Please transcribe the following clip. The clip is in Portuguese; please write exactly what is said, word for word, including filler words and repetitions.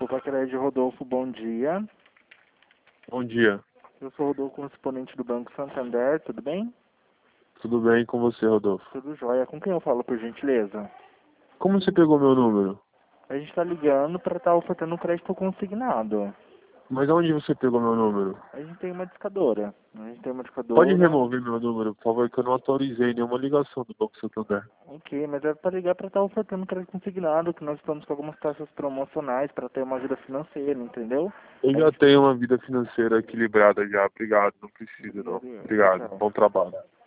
Opa, Crédito Rodolfo, bom dia. Bom dia. Eu sou o Rodolfo, correspondente do Banco Santander, tudo bem? Tudo bem com você, Rodolfo? Tudo jóia. Com quem eu falo, por gentileza? Como você pegou meu número? A gente está ligando para estar ofertando um crédito consignado. Mas onde você pegou meu número? A gente tem uma discadora. A gente tem uma Pode discadora. remover meu número, por favor, que eu não autorizei nenhuma ligação do Banco Santander. Ok, mas é para ligar para estar ofertando crédito consignado, que nós estamos com algumas taxas promocionais para ter uma ajuda financeira, entendeu? Eu A já gente... tenho uma vida financeira equilibrada já, obrigado, não precisa não. Tchau, Obrigado, tchau. bom trabalho.